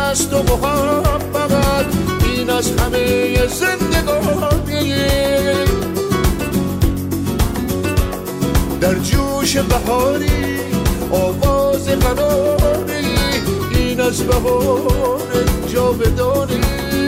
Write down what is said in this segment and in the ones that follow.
است و محبت این از همه زندگانی. در جوش بهاری آواز قناری این از بهار جاودانی.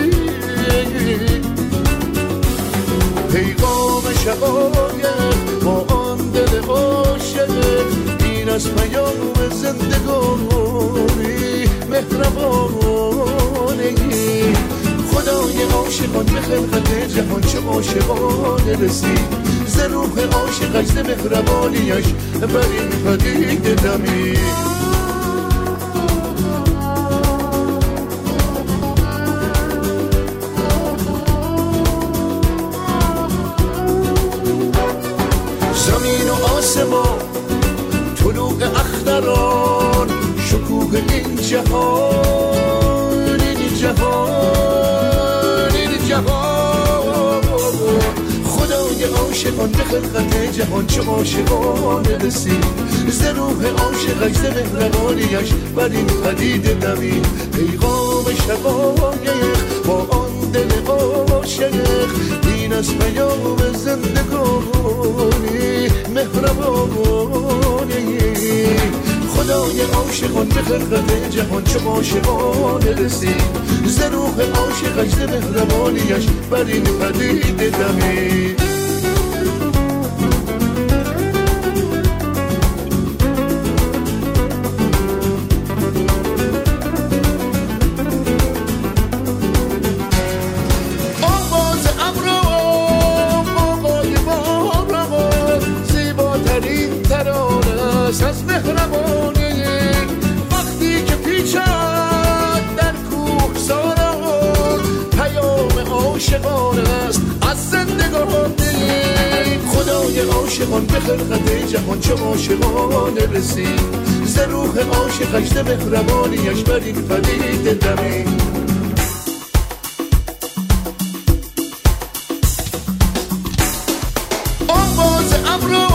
پیغام شقایق با آن دل عاشق این از پیام زندگانی مهربانی. خدای عاشقان به خلقت جهان چه عاشقانه رسید ز روح عاشقش ز مهربانیش بر این پدیده دمید. زمین و آسمان طلوع اختران شکوه این جهان این جهان این جهان. خدای عاشقان به خلقت جهان چه عاشقانه رسید ز روح عاشقش ز مهربانیش بر این پدیده دمید. پیغام شقایق با آن دل عاشق این از پیام زندگانی مهربانی. خدای عاشقان به خلقت جهان چه عاشقانه رسید ز روح عاشقش ز مهربانیش بر این پدیده دمید. از مهربانی وقتی که پیچد در کوه ساران پیام عاشقان است از زندگانی. خدای عاشقان به خلقت جهان چه عاشقانه رسید ز روح عاشقش ز مهربانیش بر این پدیده دمید. آواز ابرو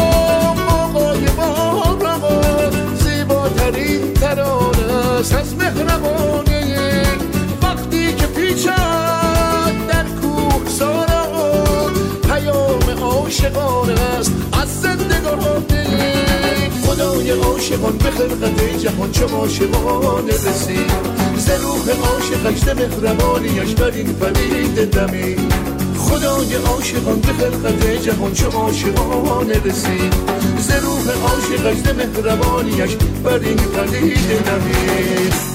از مهربانی وقتی که پیچد در کوه ساران پیام عاشقان است از زندگانی. خدای عاشقان به خلقت جهان چه عاشقانه رسید ز روح عاشقش ز مهربانیش بر این پدیده دمید. خدای عاشقان به خلقت جهان چه عاشقانه رسید ز روح عاشقش ز مهربانیش بر این پدیده دمید.